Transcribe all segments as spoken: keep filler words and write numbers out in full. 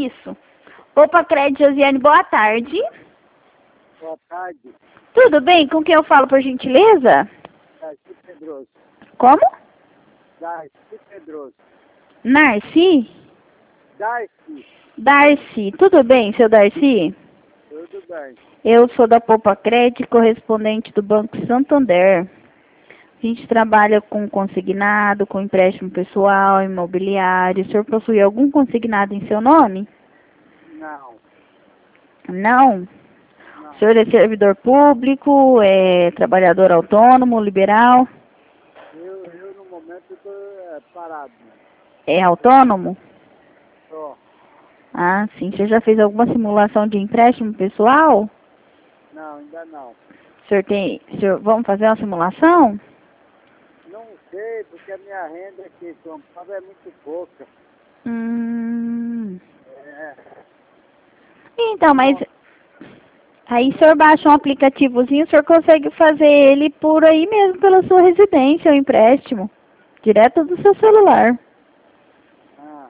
Isso. Opa, Crédito Josiane, boa tarde. Boa tarde. Tudo bem? Com quem eu falo, por gentileza? Darcy Pedroso. Como? Darcy Pedroso. Narci? Darcy. Darcy. Tudo bem, seu Darcy? Tudo bem. Eu sou da Poupa Crédito, correspondente do Banco Santander. A gente trabalha com consignado, com empréstimo pessoal, imobiliário. O senhor possui algum consignado em seu nome? Não. Não? Não. O senhor é servidor público, é trabalhador autônomo, liberal? Eu, eu no momento estou é, parado. Né? É autônomo? Tô. Ah, sim. Você já fez alguma simulação de empréstimo pessoal? Não, ainda não. O senhor tem... O senhor, vamos fazer uma simulação? Não sei, porque a minha renda aqui em São Paulo é muito pouca. Hum... É. Então, mas... Aí o senhor baixa um aplicativozinho, o senhor consegue fazer ele por aí mesmo, pela sua residência, o empréstimo. Direto do seu celular. Ah.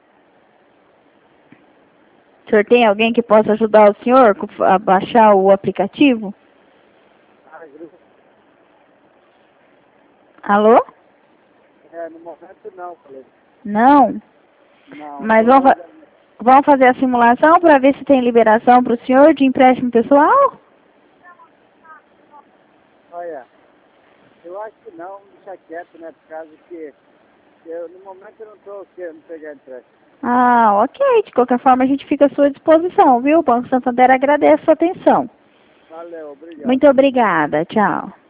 O senhor tem alguém que possa ajudar o senhor a baixar o aplicativo? Alô? É, no momento não, falei. Não? Não. Mas vamos, fa vamos fazer a simulação para ver se tem liberação para o senhor de empréstimo pessoal? Olha, eu acho que não, deixa quieto, né? Por causa que eu, no momento eu não estou querendo pegar empréstimo. Ah, ok. De qualquer forma, a gente fica à sua disposição, viu? O Banco Santander agradece a sua atenção. Valeu, obrigado. Muito obrigada. Tchau.